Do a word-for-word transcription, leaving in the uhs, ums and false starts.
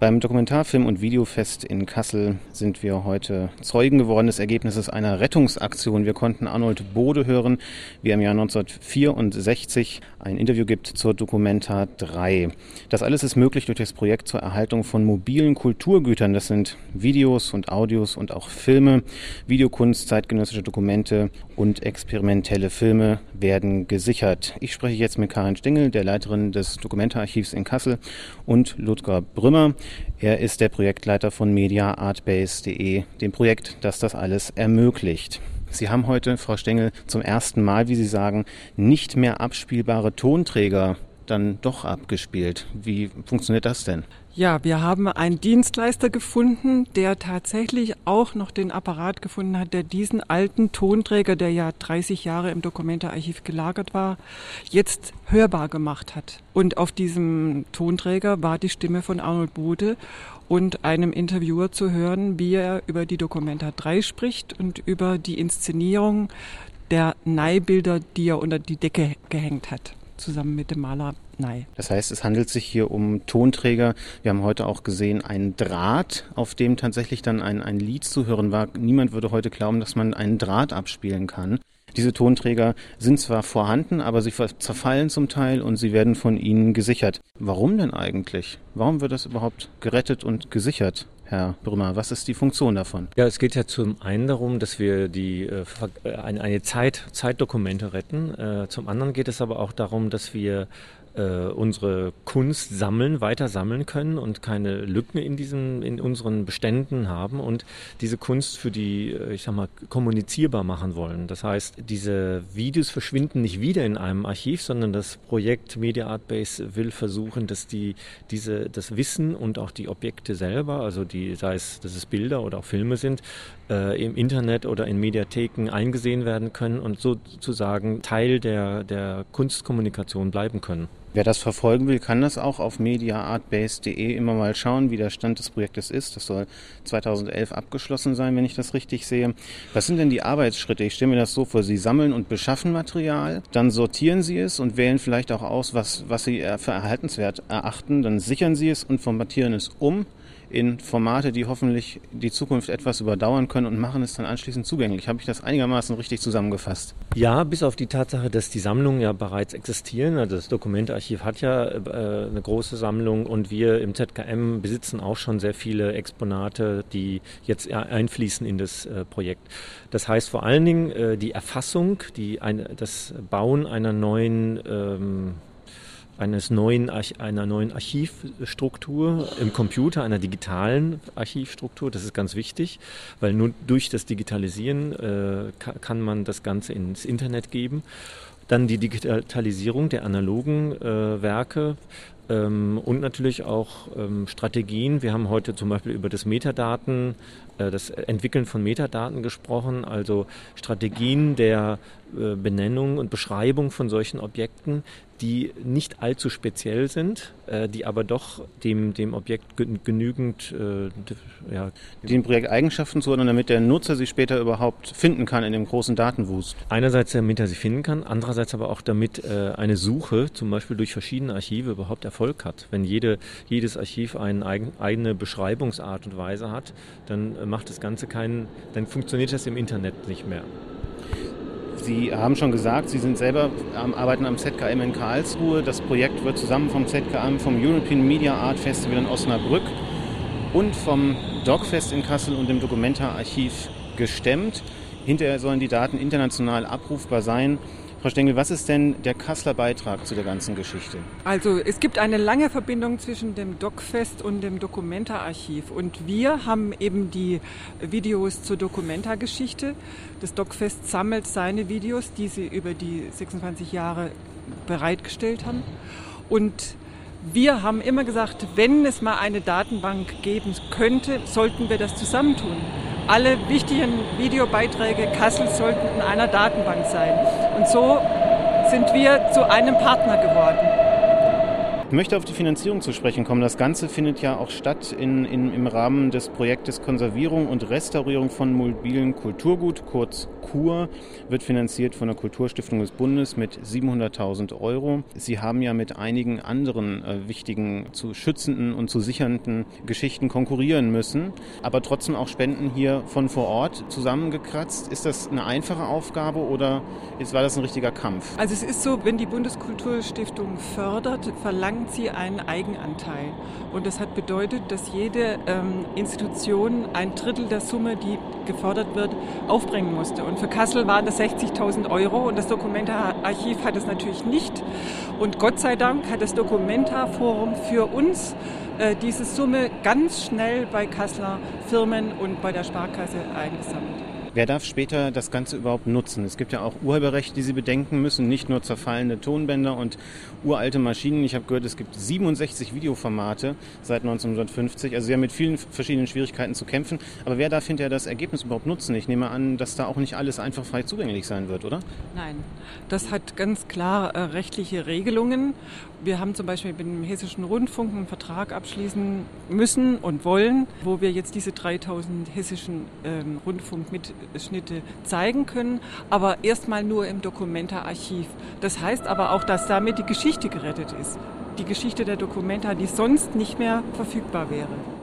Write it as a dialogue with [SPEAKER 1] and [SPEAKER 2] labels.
[SPEAKER 1] Beim Dokumentarfilm- und Videofest in Kassel sind wir heute Zeugen geworden des Ergebnisses einer Rettungsaktion. Wir konnten Arnold Bode hören, wie er im Jahr neunzehnhundertvierundsechzig ein Interview gibt zur Documenta drei. Das alles ist möglich durch das Projekt zur Erhaltung von mobilen Kulturgütern. Das sind Videos und Audios und auch Filme. Videokunst, zeitgenössische Dokumente und experimentelle Filme werden gesichert. Ich spreche jetzt mit Karin Stengel, der Leiterin des Documenta-Archivs in Kassel, und Ludger Brümmer. Er ist der Projektleiter von media art base punkt de, dem Projekt, das das alles ermöglicht. Sie haben heute, Frau Stengel, zum ersten Mal, wie Sie sagen, nicht mehr abspielbare Tonträger dann doch abgespielt. Wie funktioniert das denn?
[SPEAKER 2] Ja, wir haben einen Dienstleister gefunden, der tatsächlich auch noch den Apparat gefunden hat, der diesen alten Tonträger, der ja dreißig Jahre im Documenta-Archiv gelagert war, jetzt hörbar gemacht hat. Und auf diesem Tonträger war die Stimme von Arnold Bode und einem Interviewer zu hören, wie er über die Documenta drei spricht und über die Inszenierung der Ney-Bilder, die er unter die Decke gehängt hat, zusammen mit dem Maler Ney.
[SPEAKER 1] Das heißt, es handelt sich hier um Tonträger. Wir haben heute auch gesehen, einen Draht, auf dem tatsächlich dann ein, ein Lied zu hören war. Niemand würde heute glauben, dass man einen Draht abspielen kann. Diese Tonträger sind zwar vorhanden, aber sie zerfallen zum Teil und sie werden von ihnen gesichert. Warum denn eigentlich? Warum wird das überhaupt gerettet und gesichert? Herr Brümmer, was ist die Funktion davon?
[SPEAKER 3] Ja, es geht ja zum einen darum, dass wir die, äh, eine, eine Zeit, Zeitdokumente retten. Äh, zum anderen geht es aber auch darum, dass wir äh, unsere Kunst sammeln, weiter sammeln können und keine Lücken in diesen, in unseren Beständen haben und diese Kunst für die, ich sag mal, kommunizierbar machen wollen. Das heißt, diese Videos verschwinden nicht wieder in einem Archiv, sondern das Projekt Media Art Base will versuchen, dass die, diese, das Wissen und auch die Objekte selber, also die, sei es, dass es Bilder oder auch Filme sind, äh, im Internet oder in Mediatheken eingesehen werden können und sozusagen Teil der, der Kunstkommunikation bleiben können.
[SPEAKER 1] Wer das verfolgen will, kann das auch auf media art base punkt de immer mal schauen, wie der Stand des Projektes ist. Das soll zweitausendelf abgeschlossen sein, wenn ich das richtig sehe. Was sind denn die Arbeitsschritte? Ich stelle mir das so vor, Sie sammeln und beschaffen Material, dann sortieren Sie es und wählen vielleicht auch aus, was, was Sie für erhaltenswert erachten. Dann sichern Sie es und formatieren es um in Formate, die hoffentlich die Zukunft etwas überdauern können und machen es dann anschließend zugänglich. Habe ich das einigermaßen richtig zusammengefasst?
[SPEAKER 3] Ja, bis auf die Tatsache, dass die Sammlungen ja bereits existieren. Also das Dokumentarchiv hat ja äh, eine große Sammlung und wir im Z K M besitzen auch schon sehr viele Exponate, die jetzt einfließen in das äh, Projekt. Das heißt vor allen Dingen äh, die Erfassung, die eine, das Bauen einer neuen ähm, eines neuen, einer neuen Archivstruktur im Computer, einer digitalen Archivstruktur. Das ist ganz wichtig, weil nur durch das Digitalisieren äh, kann man das Ganze ins Internet geben. Dann die Digitalisierung der analogen äh, Werke ähm, und natürlich auch ähm, Strategien. Wir haben heute zum Beispiel über das Metadaten, äh, das Entwickeln von Metadaten gesprochen, also Strategien der äh, Benennung und Beschreibung von solchen Objekten, die nicht allzu speziell sind, äh, die aber doch dem, dem Objekt genügend äh, ja,
[SPEAKER 1] dem Projekt Eigenschaften zuordnen, damit der Nutzer sie später überhaupt finden kann in dem großen Datenwust.
[SPEAKER 3] Einerseits damit er sie finden kann, andererseits aber auch damit äh, eine Suche zum Beispiel durch verschiedene Archive überhaupt Erfolg hat. Wenn jede, jedes Archiv eine eigen, eigene Beschreibungsart und Weise hat, dann äh, macht das Ganze keinen, dann funktioniert das im Internet nicht mehr.
[SPEAKER 1] Sie haben schon gesagt, Sie sind selber am Arbeiten am Z K M in Karlsruhe. Das Projekt wird zusammen vom Z K M, vom European Media Art Festival in Osnabrück und vom DocFest in Kassel und dem Documenta-Archiv gestemmt. Hinterher sollen die Daten international abrufbar sein. Frau Stengel, was ist denn der Kasseler Beitrag zu der ganzen Geschichte?
[SPEAKER 2] Also es gibt eine lange Verbindung zwischen dem DocFest und dem Documenta-Archiv. Und wir haben eben die Videos zur Documenta-Geschichte. Das DocFest sammelt seine Videos, die sie über die sechsundzwanzig Jahre bereitgestellt haben. Und wir haben immer gesagt, wenn es mal eine Datenbank geben könnte, sollten wir das zusammentun. Alle wichtigen Videobeiträge Kassel sollten in einer Datenbank sein. Und so sind wir zu einem Partner geworden.
[SPEAKER 1] Ich möchte auf die Finanzierung zu sprechen kommen. Das Ganze findet ja auch statt in, in, im Rahmen des Projektes Konservierung und Restaurierung von mobilem Kulturgut, kurz K U R, wird finanziert von der Kulturstiftung des Bundes mit siebenhunderttausend Euro. Sie haben ja mit einigen anderen äh, wichtigen, zu schützenden und zu sichernden Geschichten konkurrieren müssen, aber trotzdem auch Spenden hier von vor Ort zusammengekratzt. Ist das eine einfache Aufgabe oder ist, war das ein richtiger Kampf?
[SPEAKER 2] Also es ist so, wenn die Bundeskulturstiftung fördert, verlangt sie einen Eigenanteil. Und das hat bedeutet, dass jede ähm, Institution ein Drittel der Summe, die gefördert wird, aufbringen musste. Und für Kassel waren das sechzigtausend Euro und das Documenta-Archiv hat es natürlich nicht. Und Gott sei Dank hat das Documenta-Forum für uns äh, diese Summe ganz schnell bei Kasseler Firmen und bei der Sparkasse eingesammelt.
[SPEAKER 1] Wer darf später das Ganze überhaupt nutzen? Es gibt ja auch Urheberrechte, die Sie bedenken müssen, nicht nur zerfallene Tonbänder und uralte Maschinen. Ich habe gehört, es gibt siebenundsechzig Videoformate seit neunzehnhundertfünfzig. Also Sie haben mit vielen verschiedenen Schwierigkeiten zu kämpfen. Aber wer darf hinterher das Ergebnis überhaupt nutzen? Ich nehme an, dass da auch nicht alles einfach frei zugänglich sein wird, oder?
[SPEAKER 2] Nein, das hat ganz klar äh, rechtliche Regelungen. Wir haben zum Beispiel mit dem Hessischen Rundfunk einen Vertrag abschließen müssen und wollen, wo wir jetzt diese dreitausend hessischen ähm, Rundfunkmitschnitte zeigen können, aber erstmal nur im Documenta-Archiv. Das heißt aber auch, dass damit die Geschichte gerettet ist. Die Geschichte der Documenta, die sonst nicht mehr verfügbar wäre.